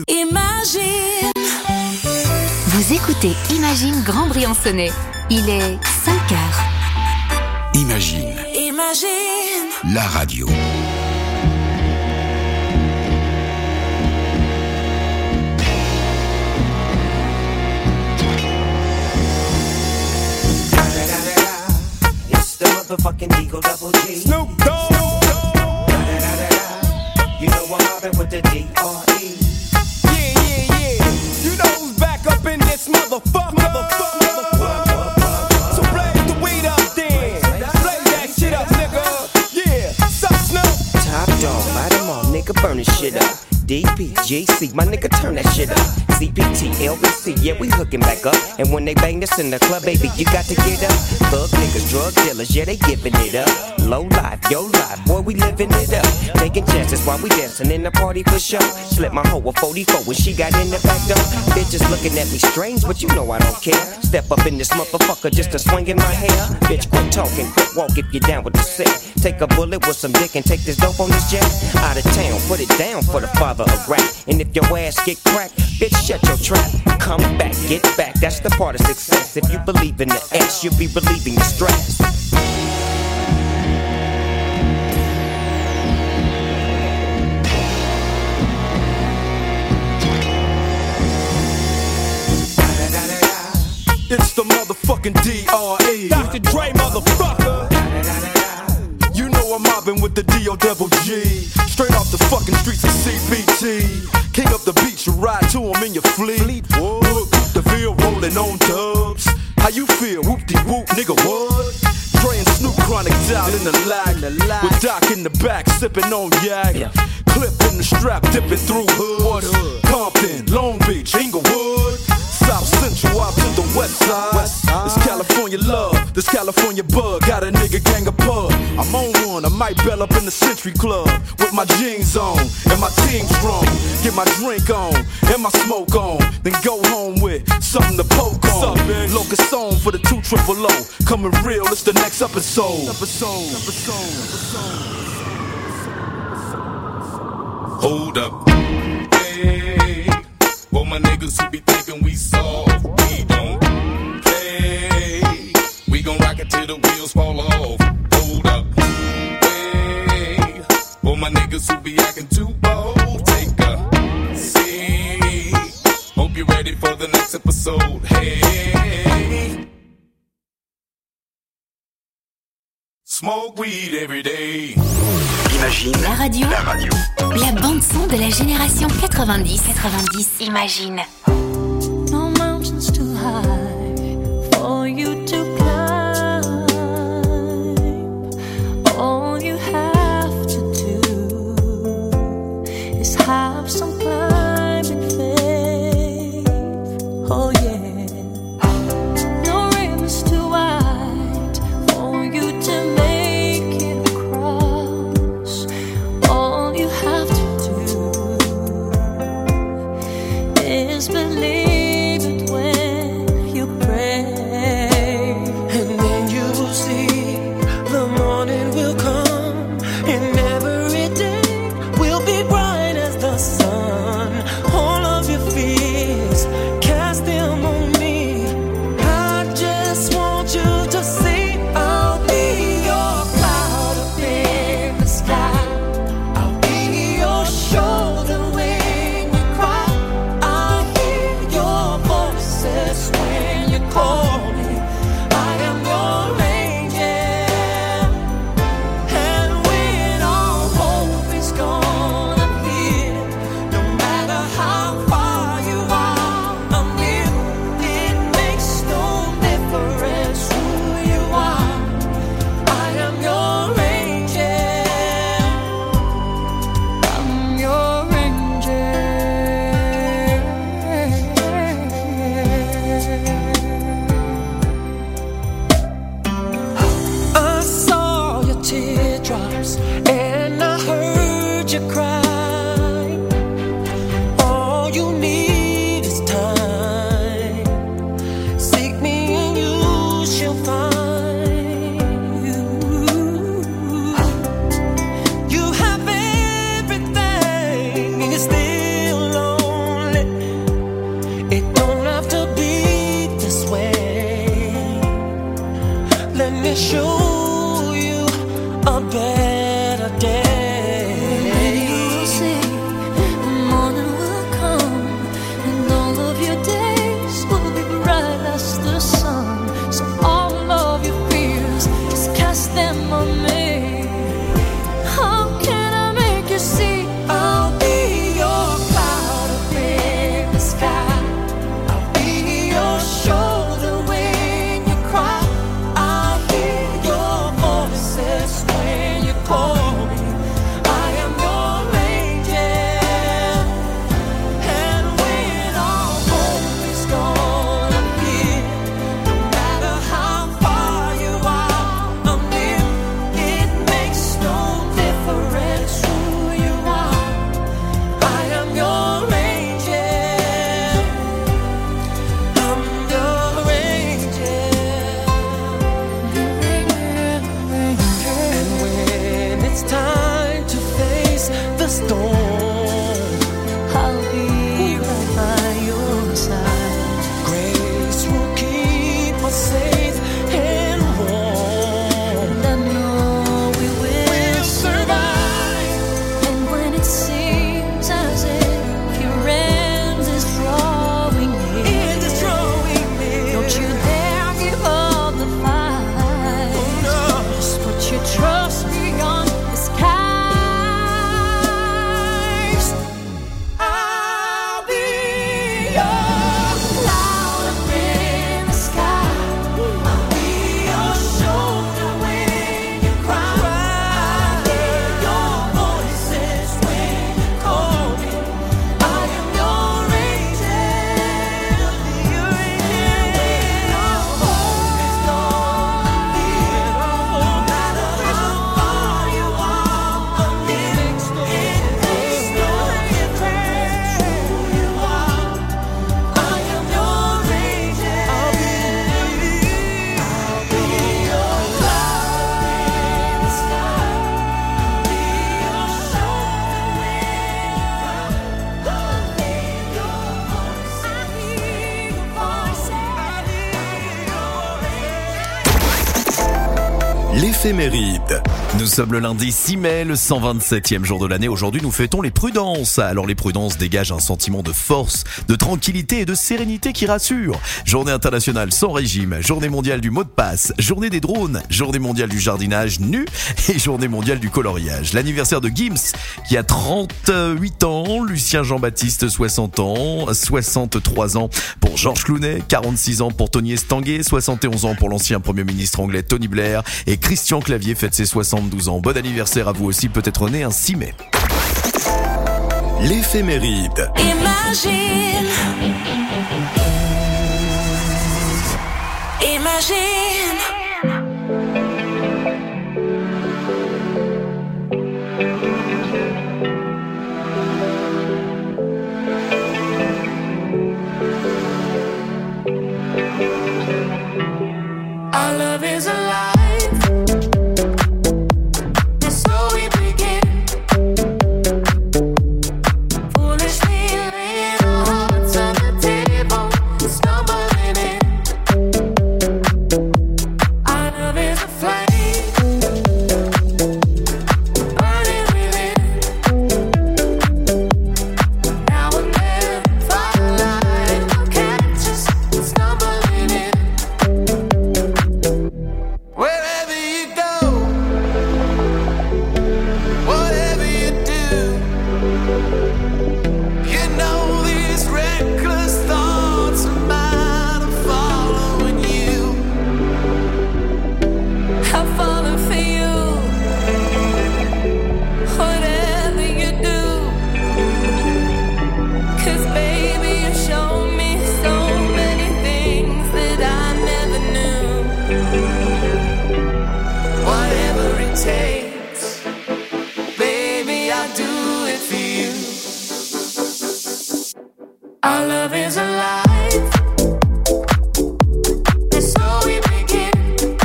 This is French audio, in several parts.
Imagine. Vous écoutez Imagine Grand Briançonnais. Il est 5h. Imagine. Imagine. La radio. It's the motherfucking Eagle Double G. Snoop Dogg. You know I'm mobbing with the D.R.E. Yeah. You know who's back up in this motherfucker. So blaze the weed up then. Blaze that shit up, nigga. Yeah, sup Snoop? Top dog, light 'em all, nigga, burn this shit up. DPGC, my nigga, turn that shit up. CPT, LBC, yeah, we hooking back up. And when they bang this in the club, baby, you got to get up. Thug niggas, drug dealers, yeah, they giving it up. Low life, yo life, boy, we living it up. Taking chances while we dancing in the party for sure. Slip my hoe a 44 when she got in the back door. Bitches looking at me strange, but you know I don't care. Step up in this motherfucker just to swing in my hair. Bitch, quit talking, quit walk if you're down with the sick. Take a bullet with some dick and take this dope on this jet. Out of town, put it down for the father of rap. And if your ass get cracked, bitch, shut your trap. Come back, get back, that's the part of success. If you believe in the ass, you'll be relieving the stress. It's the motherfucking D.R.E. Dr. Dre, motherfucker. You know I'm mobbing with the D.O.G. Straight off the fucking streets of CPT. King up the beach, you ride to him in your fleet. Look, the Ville rolling on dubs. How you feel? Whoop-de-whoop, nigga, what? Dre and Snoop Chronic down in the lag. With Doc in the back, sipping on yak. Clip in the strap, dipping through hood. Compton, Long Beach, Inglewood. South Central out to the west side. This California love, this California bug. Got a nigga gang of pub. I'm on one, I might bell up in the Century Club. With my jeans on, and my team strong. Get my drink on, and my smoke on. Then go home with something to poke on. Locust on for the 2 triple O. Coming real, it's the next episode. Hold up. Hey. For my niggas who be thinking we soft, we don't play. We gon' rock it till the wheels fall off. Hold up. Hey. For my niggas who be acting too bold, take a seat. Hope you're ready for the next episode. Hey. Smoke weed every day. Imagine. La radio. La radio. La bande-son de la génération 90. Imagine. No mountains too high for you to climb. All you have to do is have some climbing faith. Oh yeah. No rivers too wide for you to make it across. All you have to do is believe it when you pray. And then you will see the morning will come, and every day will be bright as the sun. All of your fears, cast them on me. I just want you to see I'll be your cloud up in the sky. I'll be your shoulder when you cry. I'll hear the sky. I'll be your shoulder when you cry. I'll hear your voices when you call me. I am your angel. And when all hope is gone, I'm here. No matter how far you are, I'm near. It makes no difference who you are. I am your angel. I'm your angel. And when it's time to face the storm, I'll be right by your side. Grace will keep us safe and warm. And I know we will survive. And when it seems as if your end is drawing near, don't you dare give up the fight. Just put your trust beyond the skies. I'll be your cloud up in the sky. I'll be your shoulder when you cry. I'll hear your voices when you call me. I am your angel. Your angel. All hope is gone. I'm here. No matter how far you are, I'm here. It makes no difference who you are. I am your angel. I'll be your cloud in the sky. I'll be your shoulder when you cry. I'll hear your voice. I hear your voice. L'éphéméride. Nous sommes le lundi 6 mai, le 127e jour de l'année. Aujourd'hui, nous fêtons les prudences. Alors, les prudences dégagent un sentiment de force, de tranquillité et de sérénité qui rassure. Journée internationale sans régime, journée mondiale du mot de passe, journée des drones, journée mondiale du jardinage nu et journée mondiale du coloriage. L'anniversaire de Gims, qui a 38 ans, Lucien Jean-Baptiste, 60 ans, 63 ans pour Georges Clooney, 46 ans pour Tony Estanguet, 71 ans pour l'ancien Premier ministre anglais Tony Blair et Christian Clavier fête ses 72 ans. Bon anniversaire à vous aussi, peut-être né un 6 mai. L'éphéméride. Imagine. Imagine. Our love is alive. And so we begin. Foolishly laying our hearts on the table, stumbling in. Our love is a flame, burning within. Now and then, firelight will catch us stumbling in. Wherever you go, whatever you do, you know these reckless thoughts of mine are following you. I'm falling for you. Whatever you do, 'cause baby you showed me so many things that I never knew. Whatever it takes, baby, I'll do it for you. Our love is alive. And so we begin.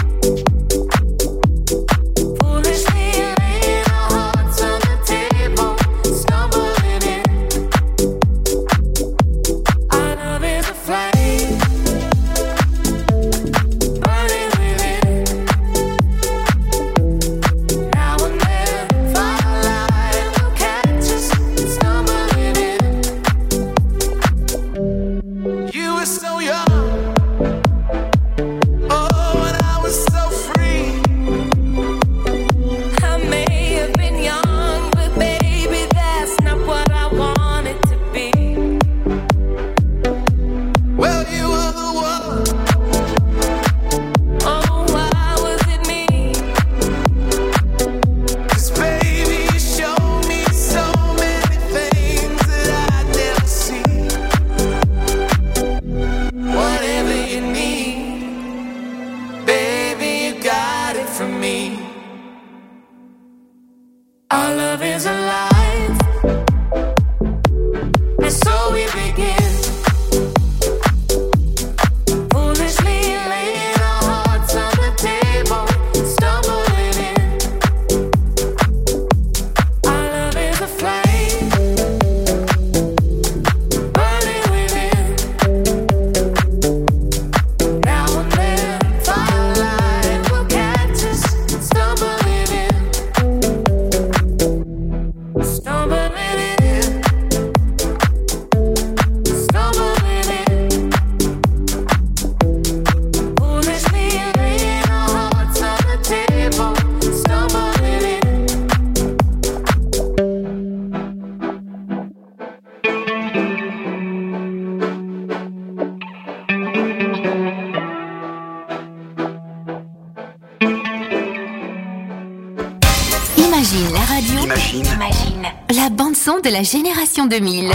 Foolishly laying our hearts on the table, stumbling in. Our love is a flame, burning within. Now and then, firelight will catch us stumbling in. la bande-son de la génération 2000.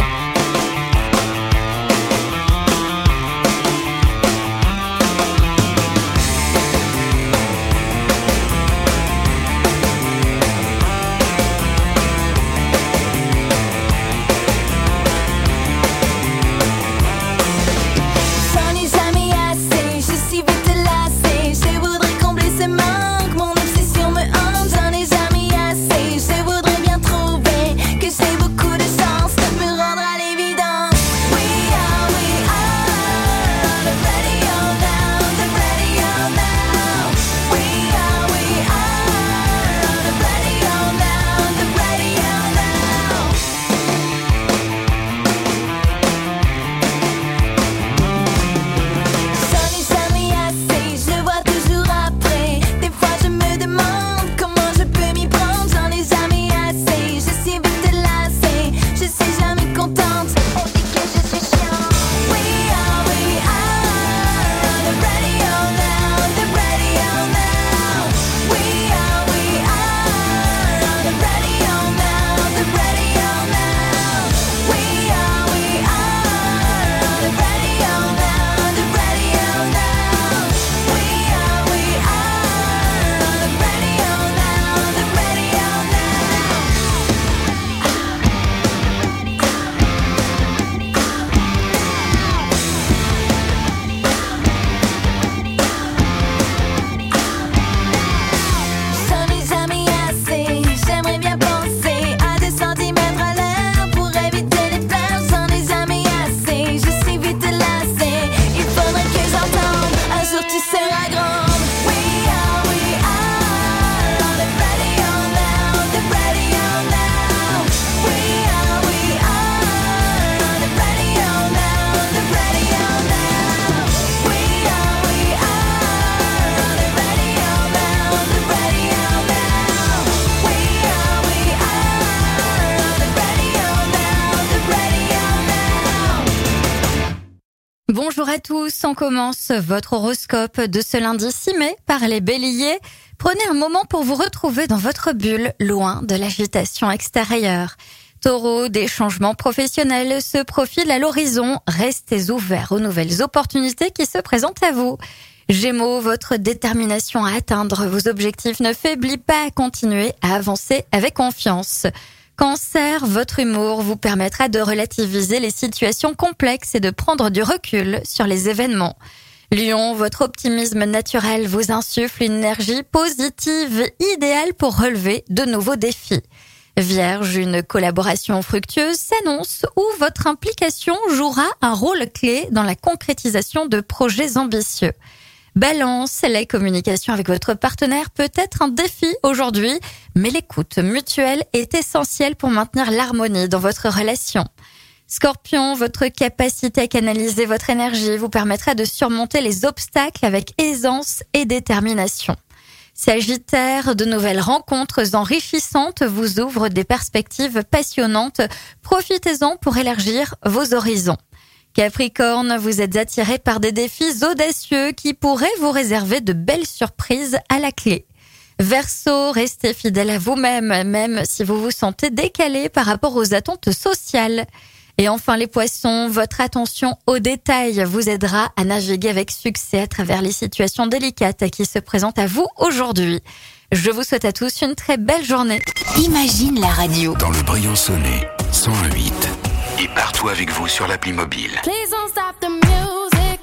Bonjour à tous, on commence votre horoscope de ce lundi 6 mai par les béliers. Prenez un moment pour vous retrouver dans votre bulle, loin de l'agitation extérieure. Taureau, des changements professionnels se profilent à l'horizon. Restez ouverts aux nouvelles opportunités qui se présentent à vous. Gémeaux, votre détermination à atteindre vos objectifs ne faiblit pas à continuer à avancer avec confiance. Cancer, votre humour vous permettra de relativiser les situations complexes et de prendre du recul sur les événements. Lion, votre optimisme naturel vous insuffle une énergie positive idéale pour relever de nouveaux défis. Vierge, une collaboration fructueuse s'annonce où votre implication jouera un rôle clé dans la concrétisation de projets ambitieux. Balance, la communication avec votre partenaire peut être un défi aujourd'hui, mais l'écoute mutuelle est essentielle pour maintenir l'harmonie dans votre relation. Scorpion, votre capacité à canaliser votre énergie vous permettra de surmonter les obstacles avec aisance et détermination. Sagittaire, de nouvelles rencontres enrichissantes vous ouvrent des perspectives passionnantes. Profitez-en pour élargir vos horizons. Capricorne, vous êtes attiré par des défis audacieux qui pourraient vous réserver de belles surprises à la clé. Verseau, restez fidèle à vous-même, même si vous vous sentez décalé par rapport aux attentes sociales. Et enfin les poissons, votre attention aux détails vous aidera à naviguer avec succès à travers les situations délicates qui se présentent à vous aujourd'hui. Je vous souhaite à tous une très belle journée. Imagine la radio. Dans le Briançonnais, 101.8. Et partout avec vous sur l'appli mobile. Please don't stop the music.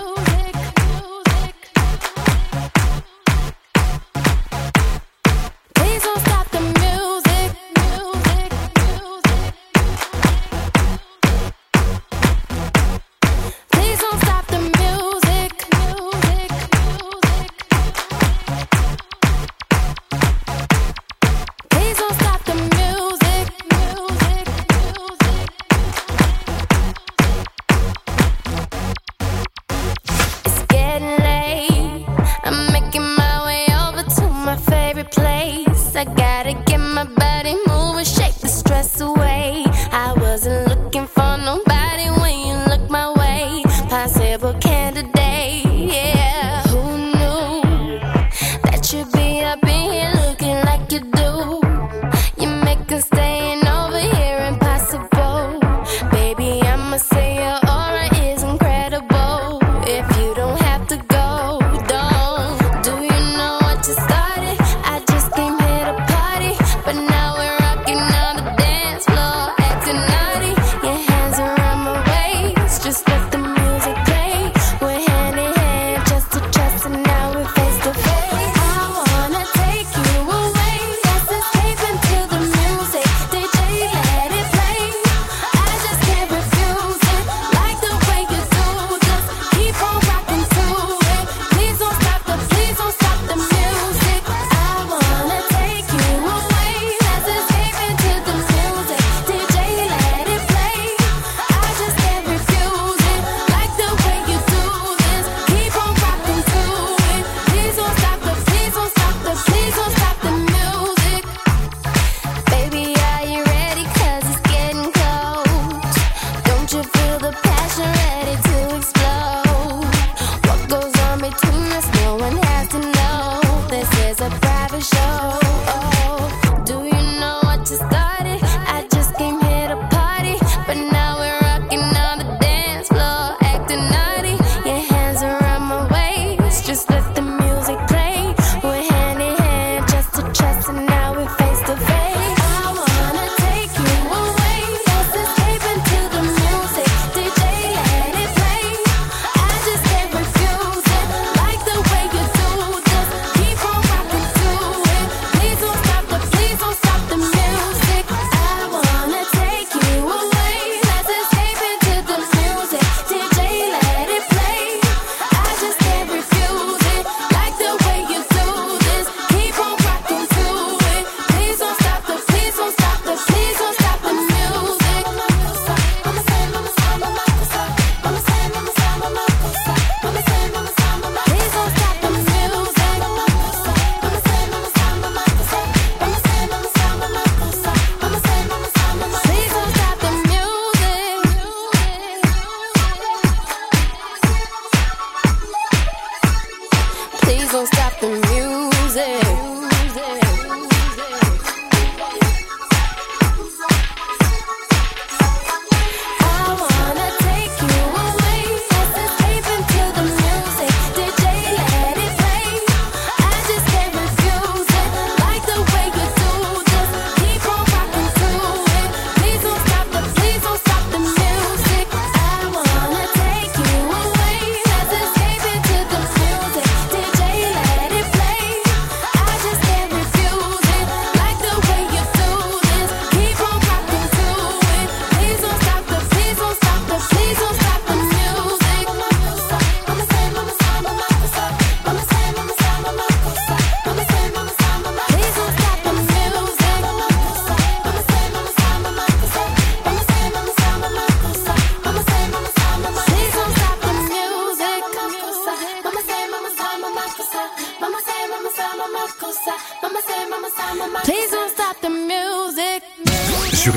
Please don't stop the music. Please don't stop the music. Please don't stop the music.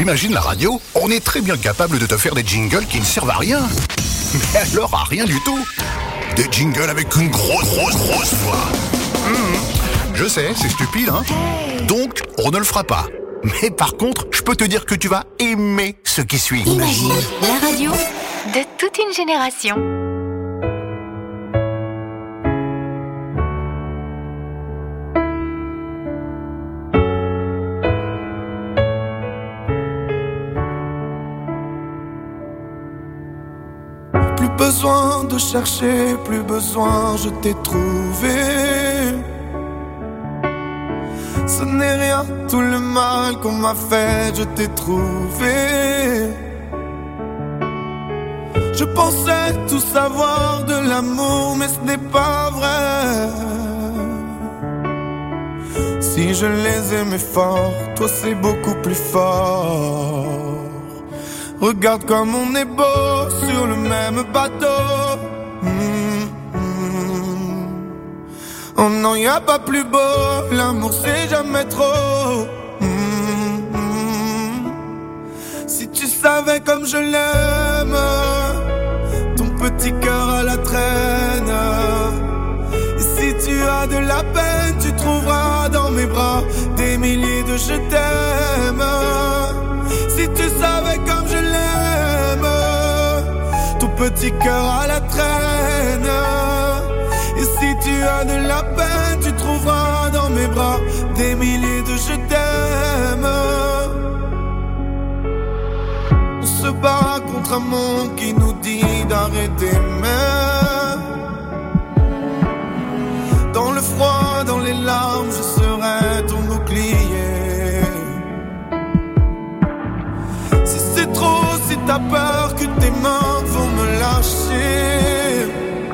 Imagine la radio, on est très bien capable de te faire des jingles qui ne servent à rien. Mais alors à rien du tout. Des jingles avec une grosse voix. Je sais, c'est stupide, hein. Donc, on ne le fera pas. Mais par contre, je peux te dire que tu vas aimer ce qui suit. Imagine, la radio de toute une génération. Plus besoin de chercher, plus besoin, je t'ai trouvé. Ce n'est rien, tout le mal qu'on m'a fait, je t'ai trouvé. Je pensais tout savoir de l'amour, mais ce n'est pas vrai. Si je les aimais fort, toi c'est beaucoup plus fort. Regarde comme on est beau sur le même bateau. Oh non, y a pas plus beau, l'amour c'est jamais trop. Si tu savais comme je l'aime, ton petit cœur à la traîne. Et si tu as de la peine, tu trouveras dans mes bras des milliers de je t'aime. Si tu savais comme je l'aime, ton petit cœur à la traîne. Et si tu as de la peine, tu trouveras dans mes bras des milliers de je t'aime. On se bat contre un monde qui nous dit d'arrêter même. Dans le froid, dans les larmes, je serai ton bouclier. Si c'est trop, si t'as peur que tes mains vont me lâcher,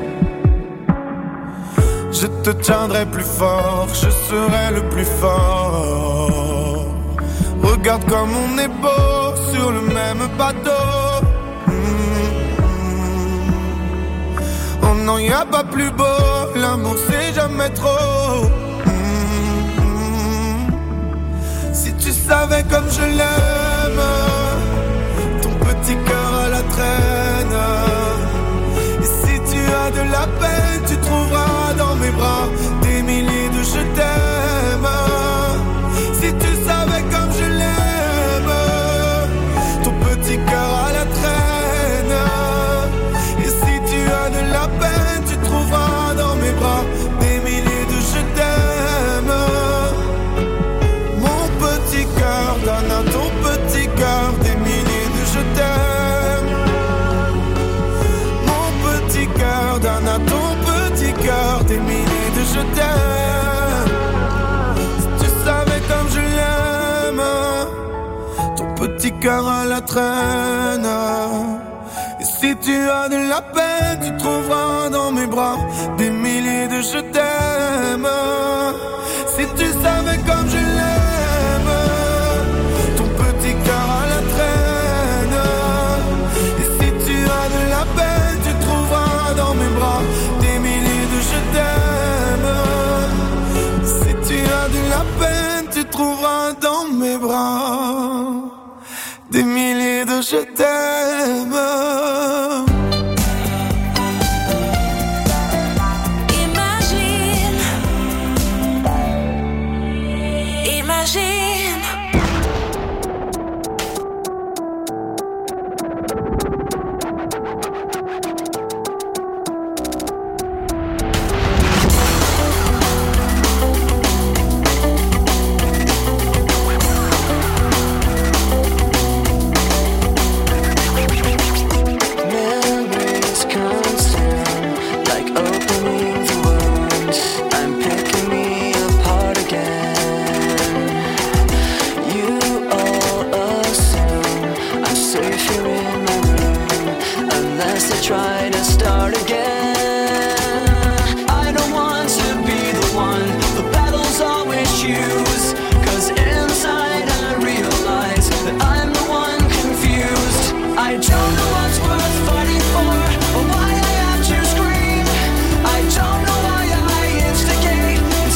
je te tiendrai plus fort, je serai le plus fort. Regarde comme on est beau sur le même bateau. Oh non, y a pas plus beau, l'amour c'est jamais trop. Si tu savais comme je l'aime, ton petit cœur à la traîne. Et si tu as de la peine, tu trouveras dans mes bras des milliers de je t'aime. Si tu savais comme je l'aime, ton petit cœur à la traîne. Et si tu as de la peine, tu trouveras dans mes bras des milliers de je t'aime. Mon petit cœur donne à ton petit cœur des milliers de je t'aime. Mon petit cœur donne à ton petit cœur des milliers de je t'aime. Si tu savais comme je l'aime, ton petit cœur à la traîne. Et si tu as de la peine, tu trouveras dans mes bras des milliers de je t'aime. Si tu savais comme je l'aime, ton petit cœur à la traîne. Et si tu as de la peine, tu trouveras dans mes bras des milliers de je t'aime. Si tu as de la peine, tu trouveras dans mes bras des milliers de je t'aime.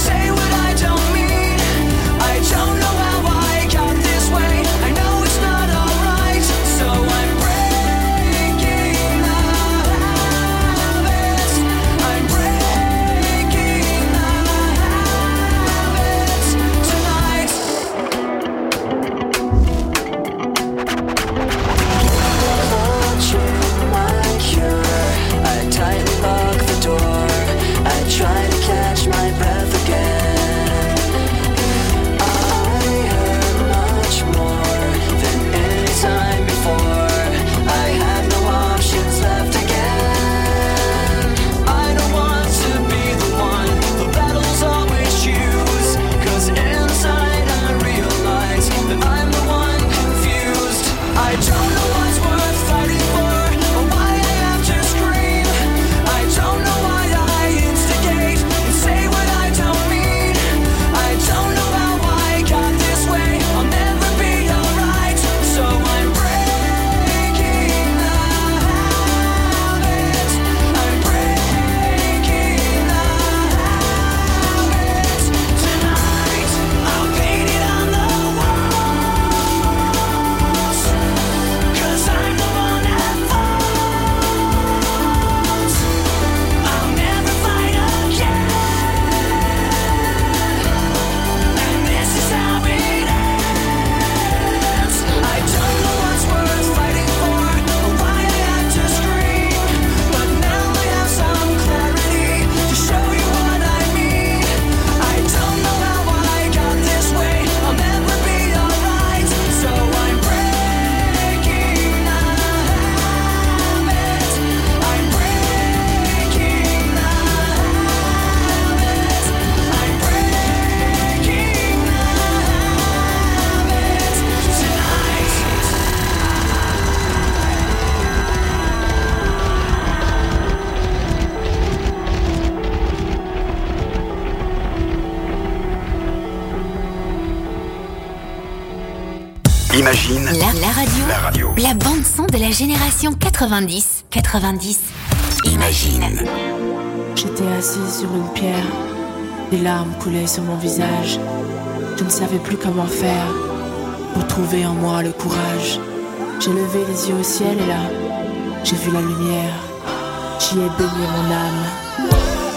Not Imagine la radio. La bande son de la génération 90. Imagine. J'étais assise sur une pierre. Des larmes coulaient sur mon visage. Je ne savais plus comment faire pour trouver en moi le courage. J'ai levé les yeux au ciel et là, j'ai vu la lumière. J'y ai baigné mon âme.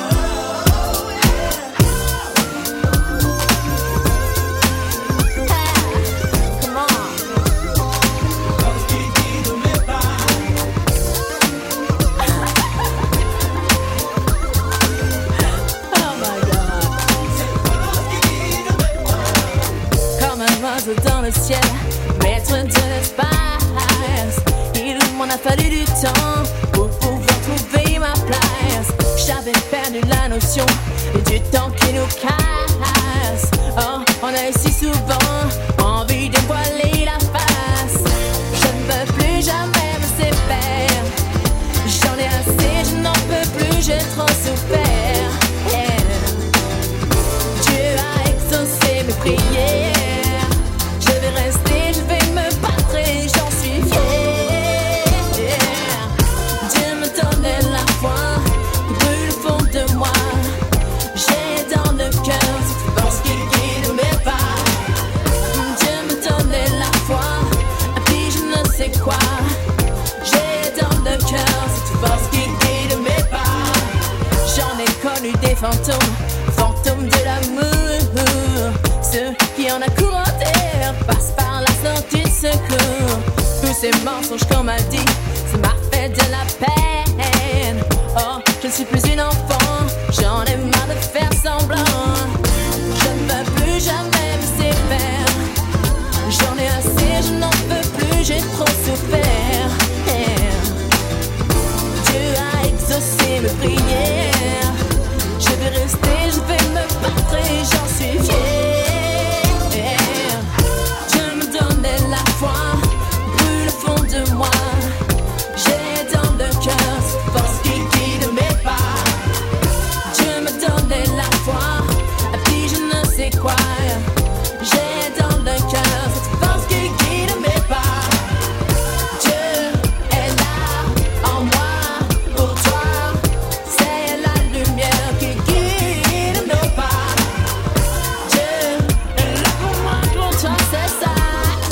Dans le ciel, maître de l'espace, il m'en a fallu du temps pour pouvoir trouver ma place. J'avais perdu la notion du temps qui nous casse. Oh, on a eu si souvent envie de voiler la face. Je ne veux plus jamais me séparer. J'en ai assez, je n'en peux plus, j'ai trop souffert. Yeah. Dieu a exaucé mes prières. Je vais me battre et j'en suis fière. Dieu me donnait la foi qui brûle au fond de moi. J'ai dans le cœur cette force qui guide mes pas. Dieu me donnait la foi, et puis je ne sais quoi. J'ai dans le cœur cette force qui guide mes pas. J'en ai connu des fantômes de l'amour. Ceux qui en accouraient passent par la sortie de secours. Tous ces mensonges qu'on m'a dit, ça m'a fait de la peine. Oh, je ne suis plus une enfant, j'en ai marre de faire semblant. Je ne veux plus jamais me séparer. J'en ai assez, je n'en peux plus, j'ai trop souffert. Yeah. Dieu a exaucé mes prières. Je vais rester, je vais me battre et j'en suis fière. Brûle au fond de moi. J'ai dans le cœur cette force qui guide mes pas. Dieu me donnait la foi, et puis je ne sais quoi. J'ai dans le cœur cette force qui guide mes pas. Dieu est là en moi pour toi. C'est la lumière qui guide nos pas. Dieu est là pour moi, pour toi, c'est ça.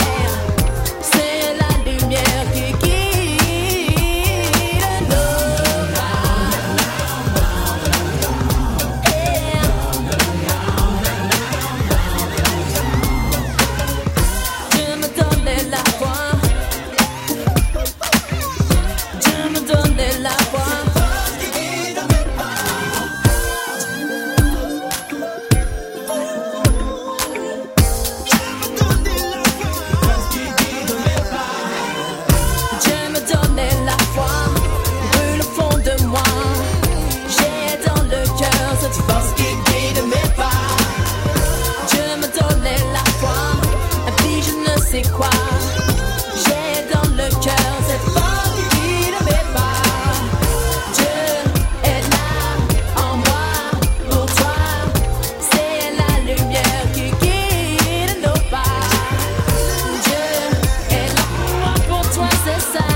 C'est quoi? J'ai dans le cœur cette force qui guide mes pas. Dieu est là en moi pour toi. C'est la lumière qui guide nos pas. Dieu est là pour moi, pour toi, c'est ça.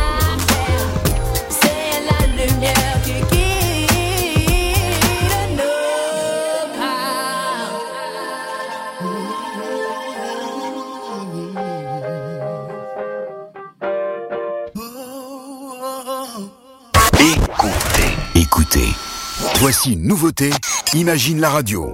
C'est la lumière qui guide nos pas. Écoutez. Voici une nouveauté, Imagine la radio.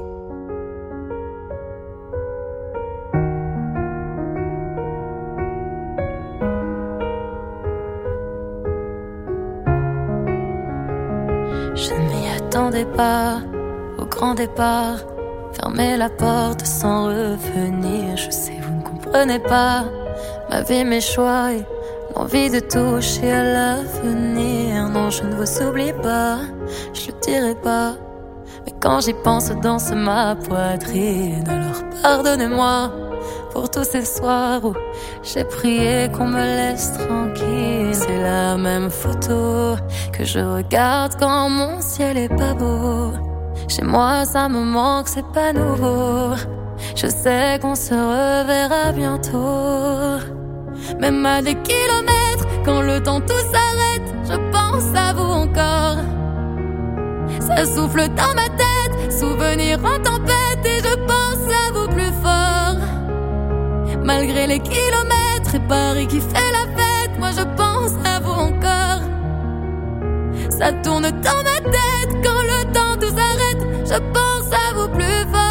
Je ne m'y attendais pas au grand départ. Fermer la porte sans revenir. Je sais, vous ne comprenez pas ma vie, mes choix et l'envie de toucher à l'avenir. Non, je ne vous oublie pas, je le dirai pas. Mais quand j'y pense, danse ma poitrine. Alors pardonnez-moi pour tous ces soirs où j'ai prié qu'on me laisse tranquille. C'est la même photo que je regarde quand mon ciel est pas beau. Chez moi ça me manque, c'est pas nouveau. Je sais qu'on se reverra bientôt. Même à des kilomètres, quand le temps tout s'arrête, je pense à vous encore. Ça souffle dans ma tête, souvenir en tempête, et je pense à vous plus fort. Malgré les kilomètres et Paris qui fait la fête, moi je pense à vous encore. Ça tourne dans ma tête, quand le temps tout s'arrête, je pense à vous plus fort.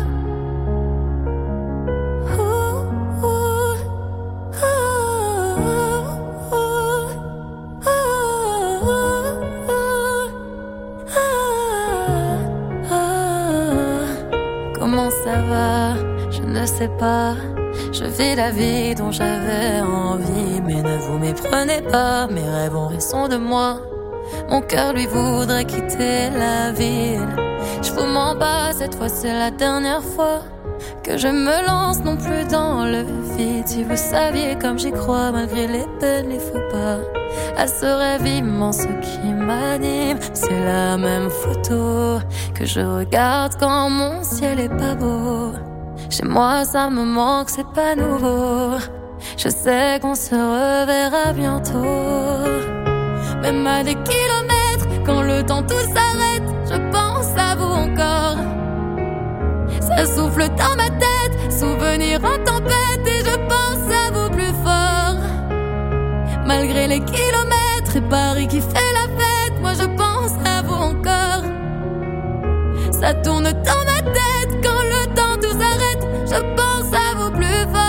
Comment ça va? Je ne sais pas. Je vis la vie dont j'avais envie, mais ne vous méprenez pas, mes rêves ont raison de moi. Mon cœur lui voudrait quitter la ville. Je vous mens pas, cette fois c'est la dernière fois que je me lance non plus dans le vide. Si vous saviez comme j'y crois, malgré les peines, les faux pas, à ce rêve immense qui m'anime. C'est la même photo que je regarde quand mon ciel est pas beau. Chez moi ça me manque, c'est pas nouveau. Je sais qu'on se reverra bientôt. Même à des kilomètres, quand le temps tout s'arrête, je pense à vous encore. Ça souffle dans ma tête, souvenir en tempête, et je pense à vous plus fort. Malgré les kilomètres et Paris qui fait la fête, moi je pense à vous encore. Ça tourne dans ma tête, quand le temps tout s'arrête, je pense à vous plus fort.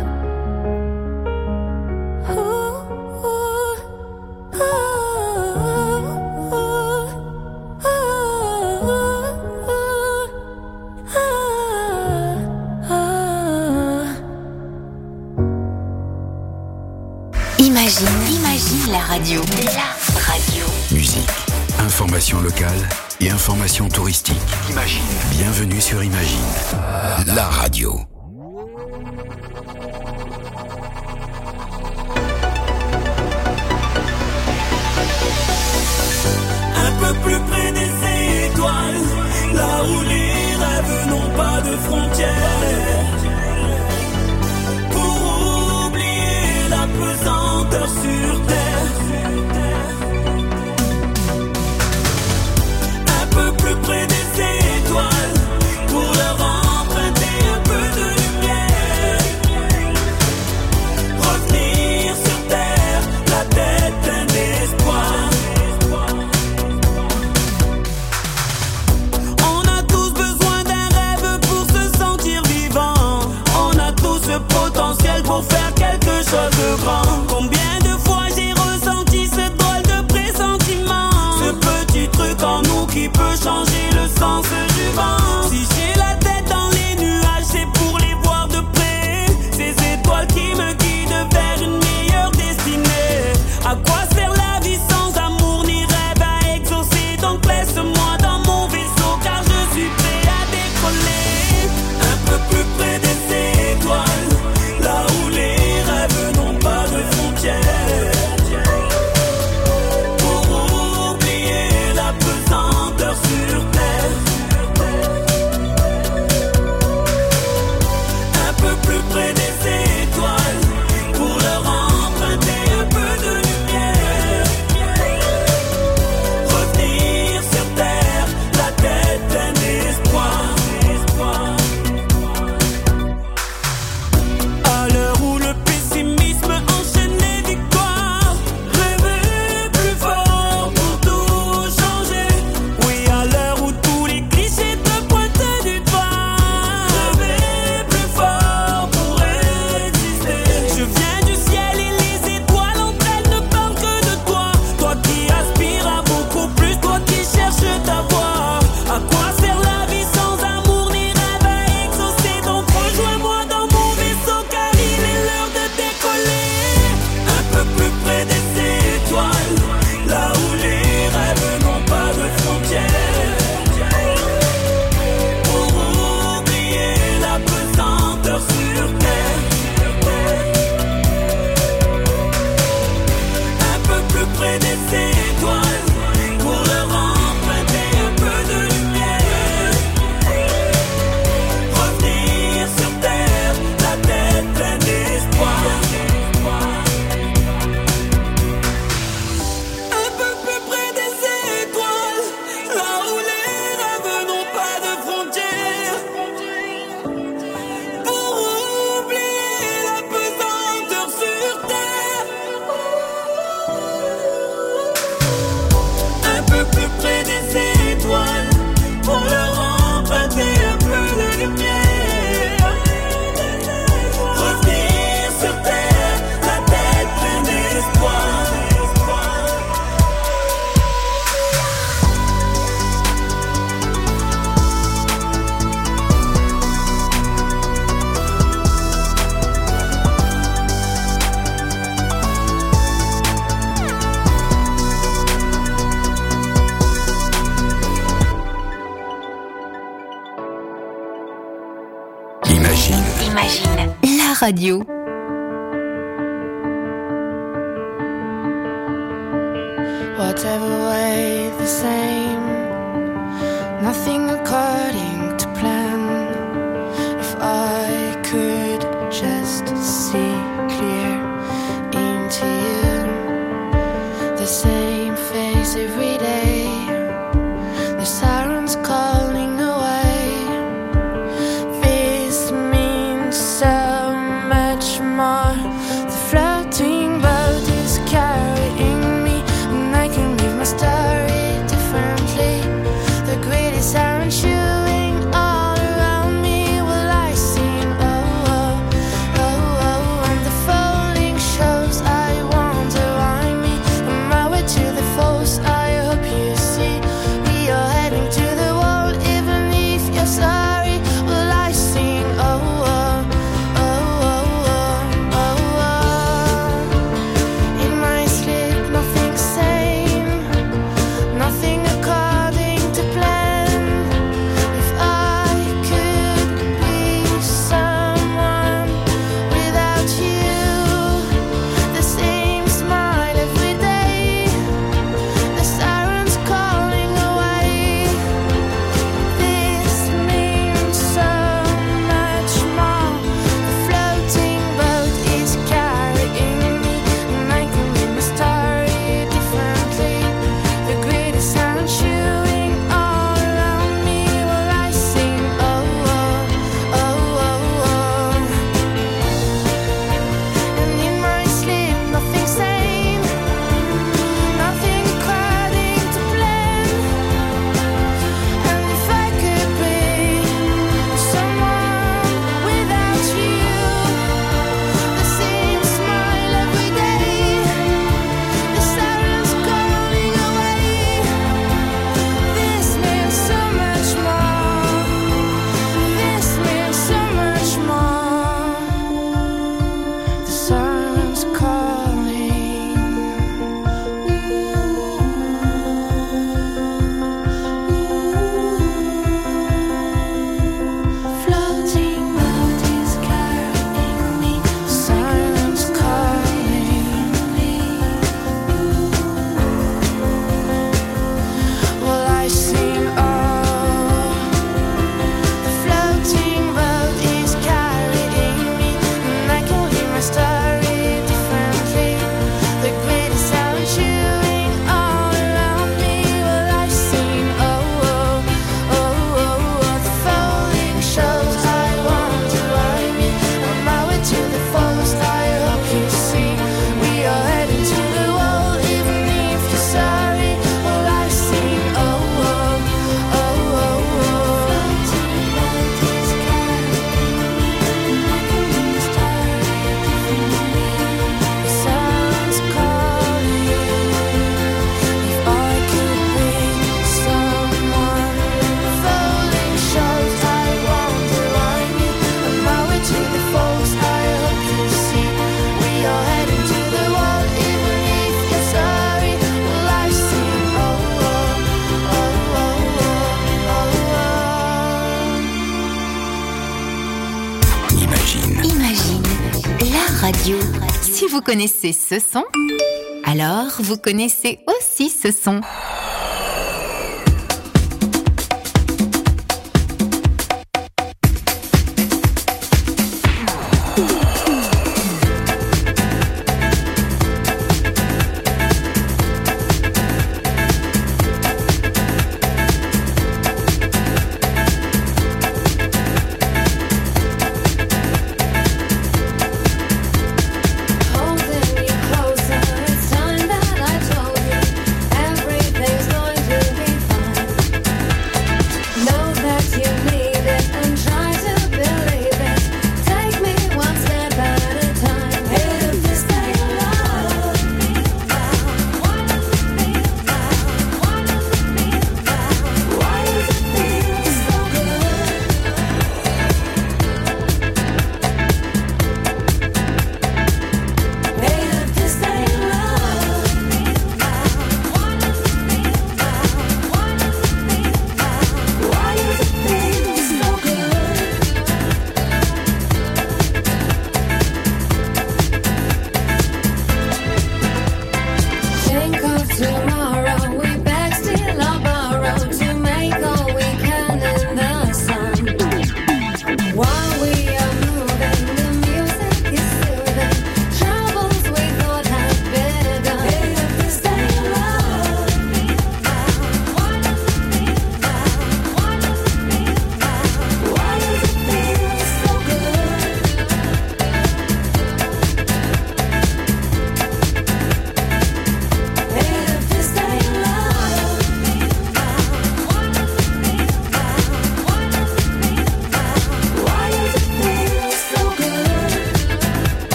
Imagine la radio. La radio. Musique, information locale et information touristique. Imagine. Bienvenue sur Imagine, la radio. Un peu plus près des étoiles, là où les rêves n'ont pas de frontières. Pour oublier la pesanteur sur terre. Un peu plus près des étoiles, pour leur emprunter un peu de peu plus près des étoiles pour leur emprunter un peu de lumière. Revenir sur terre, la tête pleine d'espoir. Imagine la radio. Whatever way, the same. Nothing according to plan. If I could just see clear into you, the same face every day. The sirens calling away. This means so much more. The floating boat is carrying me, and I can live my story differently. The greedy siren chewing all around me. Will I sing? Oh, oh, oh, oh. And the falling shows I wonder why me. On my way to the falls, I hope you see. We are heading to the wall, even if you're sorry. Will I sing? Oh, oh, oh, oh, oh, oh. In my sleep, nothing sane, nothing according to plan. If I could be someone without you, the same smile every day, the sirens calling away. This means so much more. The floating boat is carrying me, and I can read my story differently. The greedy sound chewing all around me. Will I sing? Oh, oh, oh, oh, oh. And in my sleep, nothing sane, nothing according to plan. And if I could be someone without you, the same smile every day, the sirens calling away. This means so much more. This means so much more. The sirens calling. Floating boat is carrying me. Sirens calling me. Will I sing? Oh, the floating boat is carrying me, and I can read my story differently. The greedy sound chewing all around me. Will I sing? Oh, oh, oh, oh, oh. The falling shows I wonder why me. On my way to the falls, I hope you see. We are heading to the wall, even if you're sorry. Will I sing? Oh, oh, oh, oh, oh. Floating boat is carrying me, and I can read my story differently. The sirens calling. If I could be someone, falling shows I wonder why me. On my way to the falls, I hope you see. We are heading to the wall, even if you're sorry. Will I sing? Oh, oh, oh, oh, oh. Imagine la radio. Si vous connaissez ce son, alors vous connaissez aussi ce son. Holding you closer, it's time that I told you everything.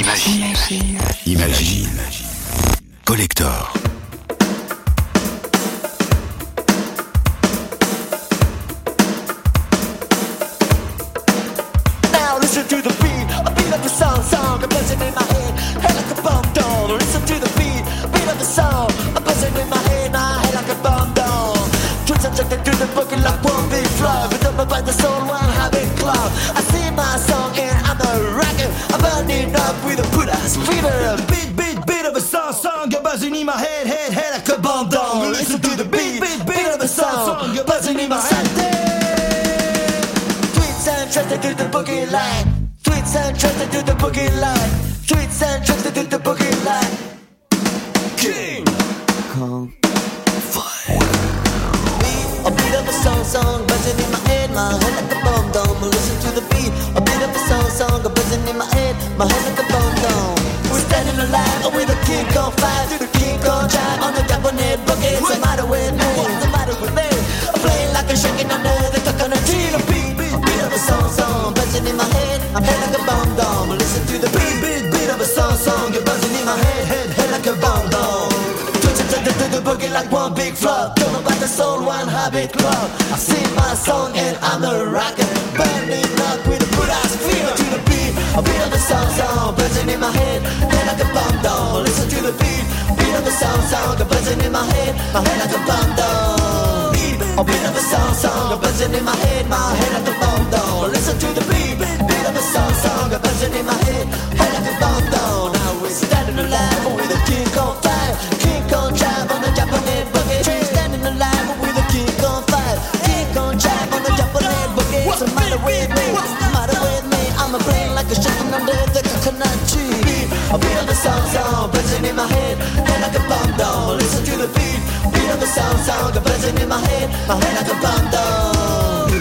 Imagine. Collector. Now listen to the beat, a beat of the song, a buzzing in my head like a bomb down. Listen to the beat of the song, a buzzing in my head like a bomb down. Twins subjected to the boogie like one big flow, but up by the soul, one habit club. I sing my song and I'm a rocker, I'm burning up with a put-ass fever. Beat of a song, a buzzing in my head like a bomb down. Listen to the beat of the song, a buzzing in my head. Trusted to the boogie line. Tweets and trusted to the boogie line. Tweets and trusted to the boogie line. King Kong Fire. A beat of a song, buzzing in my head like a bomb dome. Listen to the beat, a beat of a song, buzzing in my head like a bomb dome. We're standing alive with a King Kong fire, through the King Kong drive on the Japanese boogie. What's the matter with me? What's the matter with me? I'm playing like a shaking under the coconut tree. The beat of a song, buzzing in my head like a bomb dome. Listen to the beat of a song, you're buzzing in my head like a bomb dome. Twitching to the boogie like one big flop. Don't know about the soul, one habit club. I sing my song and I'm a rocker, burning up with a good-ass fever. To the beat of a song, buzzing in my head like a bomb dome. Listen to the beat of a song, buzzing in my head like a bomb dome. A beat of a song, buzzing in my head like a bomb dome. Listen to the beat of a song, buzzing in my head like a bomb dome. Now we're standing alive with a King Kong fire, King Kong drive on the Japanese boogie. We're standing alive with a King Kong fire, King Kong drive on the Japanese boogie. What's the matter with me? What's the matter with me? I'm a brain like a shaking under the coconut tree. A beat of a song, buzzing in my head like a bomb dome. Listen to the beat of a song, buzzing in my head like a bomb dome.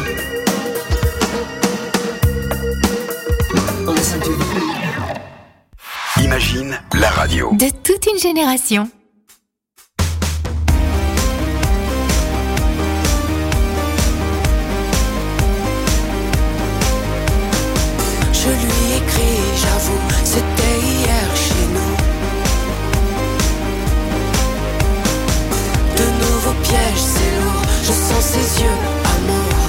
Listen to the beat. Imagine la radio. De toute une génération. Je lui écris, j'avoue, c'était hier chez nous. De nouveaux pièges, c'est lourd, je sens ses yeux, amour.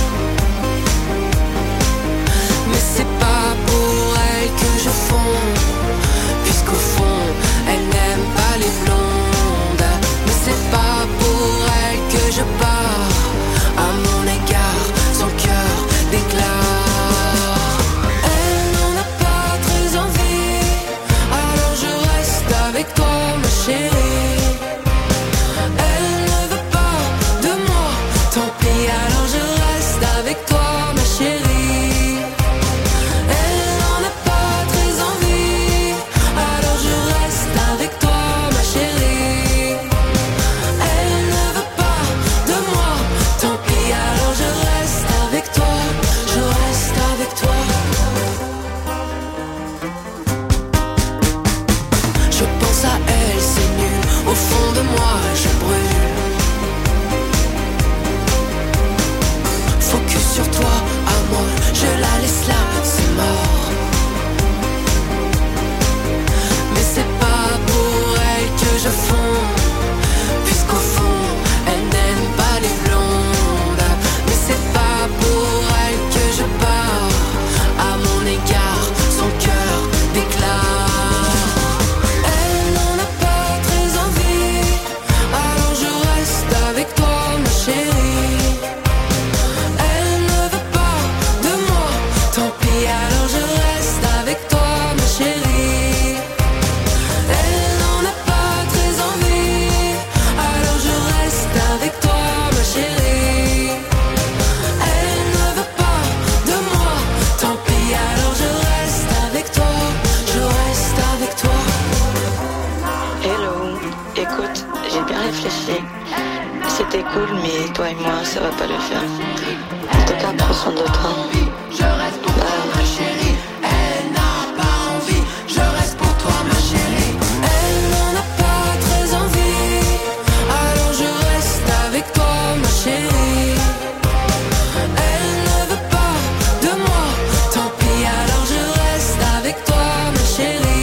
Mais c'est pas pour elle que je fonds, puisqu'au fond, elle n'aime pas les blondes. Mais c'est pas pour elle que je pars, à mon égard, son cœur déclare. Avec toi ma chérie, elle ne veut pas de moi, tant pis alors je reste avec toi ma chérie. Elle n'en a pas très envie, alors je reste avec toi ma chérie. Elle ne veut pas de moi, tant pis alors je reste avec toi, je reste avec toi. Je pense à elle, c'est nul, au fond de moi je brûle. Focus sur toi, à moi, je la laisse là, c'est mort. Mais c'est pas pour elle que je fonds, puisqu'au fond, elle n'aime pas les blondes. Mais c'est pas pour elle que je pars, à mon égard, son cœur déclare. Avec toi ma chérie, elle ne veut pas de moi, tant pis alors je reste avec toi ma chérie. Elle n'en a pas très envie, alors je reste avec toi ma chérie. Elle ne veut pas de moi, tant pis alors je reste avec toi, je reste avec toi. Hello, écoute, j'ai bien réfléchi. C'était cool, mais toi et moi, ça va pas le faire. En tout cas, prends soin de toi. Je reste pour toi, ma chérie. Elle n'a pas envie. Je reste pour toi, ma chérie. Elle n'en a pas très envie. Alors je reste avec toi, ma chérie. Elle ne veut pas de moi. Tant pis, alors je reste avec toi, ma chérie.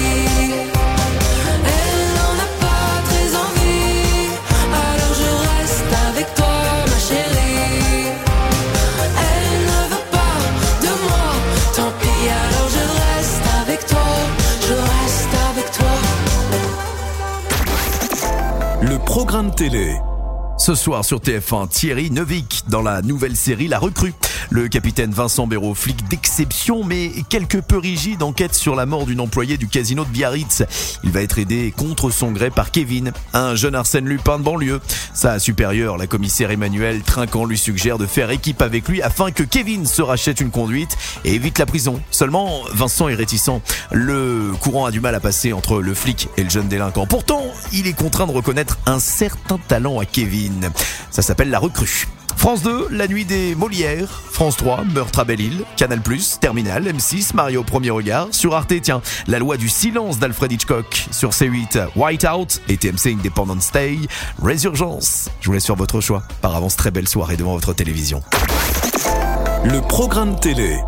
programme télé. Ce soir sur TF1, Thierry Neuvik dans la nouvelle série La Recrue. Le capitaine Vincent Béraud, flic d'exception mais quelque peu rigide, enquête sur la mort d'une employée du casino de Biarritz. Il va être aidé contre son gré par Kevin, un jeune Arsène Lupin de banlieue. Sa supérieure, la commissaire Emmanuelle Trinquant, lui suggère de faire équipe avec lui afin que Kevin se rachète une conduite et évite la prison. Seulement, Vincent est réticent. Le courant a du mal à passer entre le flic et le jeune délinquant. Pourtant, il est contraint de reconnaître un certain talent à Kevin. Ça s'appelle La Recrue. France 2, La Nuit des Molières. France 3, Meurtre à Belle-Île. Canal+, Terminal, M6, Mario Premier Regard. Sur Arte, tiens, La Loi du Silence d'Alfred Hitchcock. Sur C8, Whiteout et TMC Independence Day. Résurgence. Je vous laisse sur votre choix. Par avance, très belle soirée devant votre télévision. Le programme télé.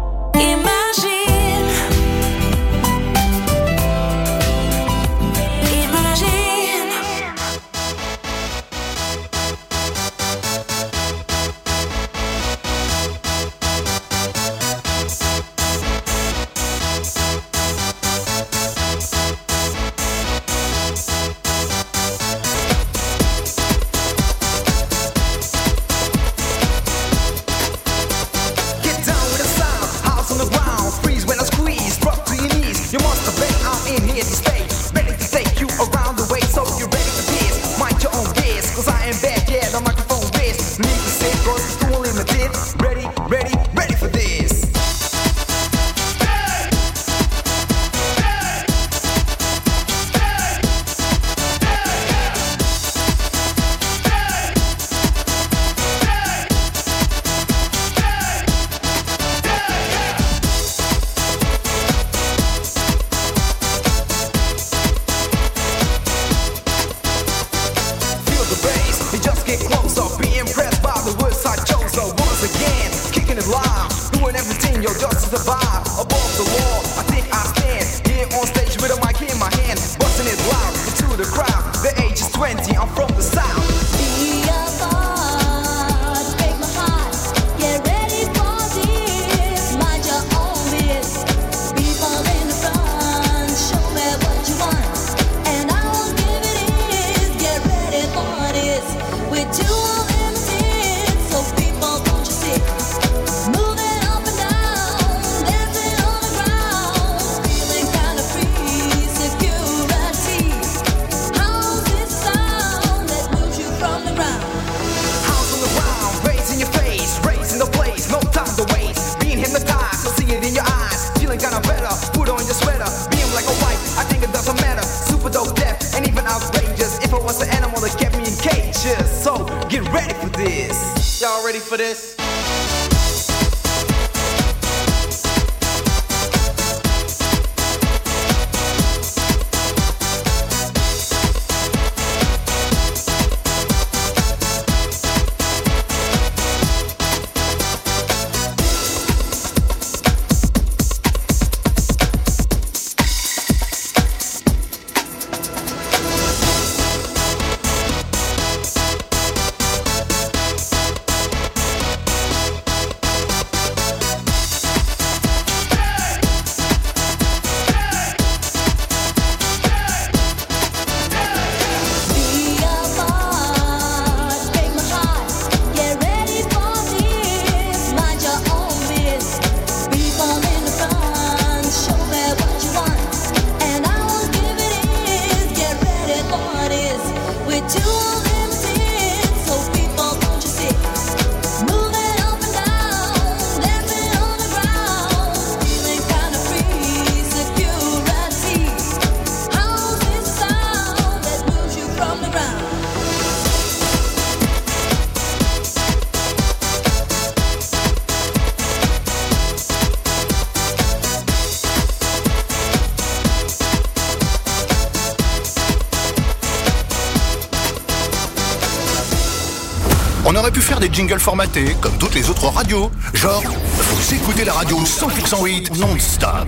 On aurait pu faire des jingles formatés, comme toutes les autres radios. Genre, vous écoutez la radio 100% hit non-stop.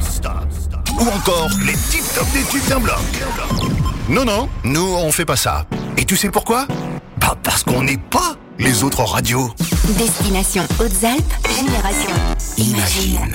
Ou encore, les tip-top des tubes d'un bloc. Non, nous, on fait pas ça. Et tu sais pourquoi ? Bah, parce qu'on n'est pas les autres radios. Destination Hautes-Alpes, Génération Imagine.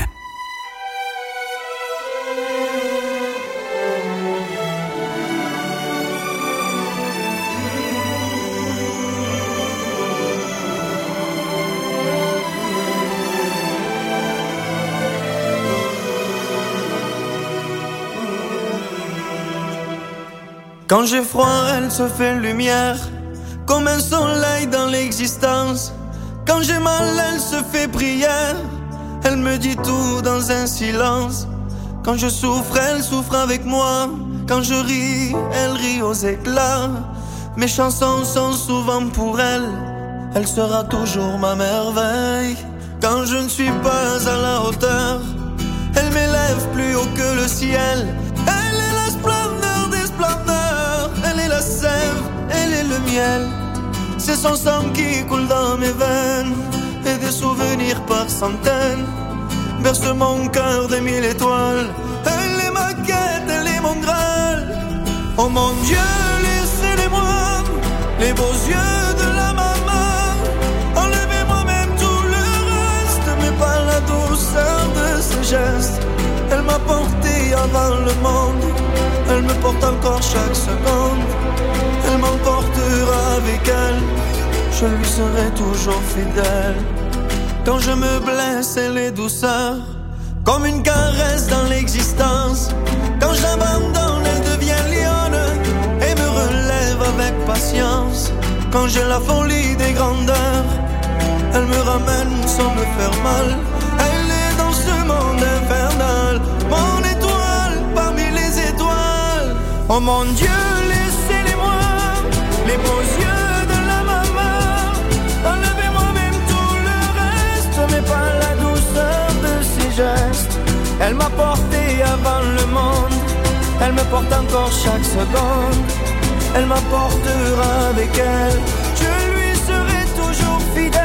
Quand j'ai froid, elle se fait lumière, comme un soleil dans l'existence. Quand j'ai mal, elle se fait prière, elle me dit tout dans un silence. Quand je souffre, elle souffre avec moi. Quand je ris, elle rit aux éclats. Mes chansons sont souvent pour elle, elle sera toujours ma merveille. Quand je ne suis pas à la hauteur, elle m'élève plus haut que le ciel. Elle est la splendeur des splendeurs, elle est la sève, elle est le miel. C'est son sang qui coule dans mes veines, et des souvenirs par centaines berce mon cœur des 1000 étoiles. Elle est ma quête, elle est mon graal. Oh mon Dieu, laissez-les-moi, les beaux yeux de la maman. Enlevez-moi même tout le reste, mais pas la douceur de ses gestes. Elle m'a porté avant le monde, elle me porte encore chaque seconde. Elle m'emportera avec elle, je lui serai toujours fidèle. Quand je me blesse, elle est douceur, comme une caresse dans l'existence. Quand j'abandonne, elle devient lionne et me relève avec patience. Quand j'ai la folie des grandeurs, elle me ramène sans me faire mal. Elle est dans ce monde infernal, mon étoile parmi les étoiles. Oh mon Dieu, laissez-les-moi, les beaux yeux de la maman. Enlevez-moi même tout le reste, mais pas la douceur de ses gestes. Elle m'a porté avant le monde, elle me porte encore chaque seconde. Elle m'apportera avec elle, je lui serai toujours fidèle.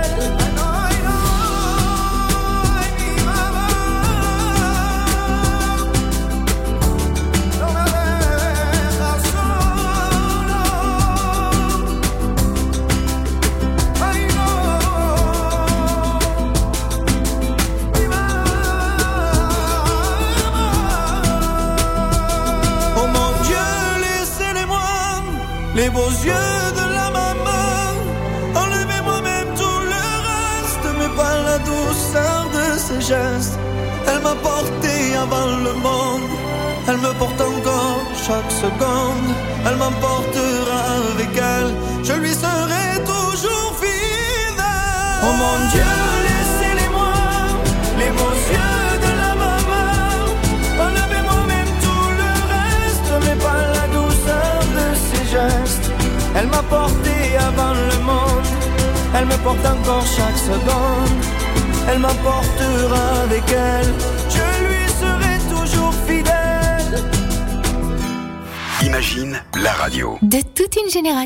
Les beaux yeux de la maman, enlevez-moi même tout le reste, mais pas la douceur de ses gestes. Elle m'a porté avant le monde, elle me porte encore chaque seconde. Elle m'emportera avec elle, je lui serai toujours fidèle. Oh mon Dieu, laissez-les-moi, les beaux yeux de la maman. Enlevez-moi même tout le reste, mais pas la douceur de ses gestes. Elle m'a porté avant le monde, elle me porte encore chaque seconde. Elle m'emportera avec elle, je lui serai toujours fidèle. Imagine la radio. De toute une génération.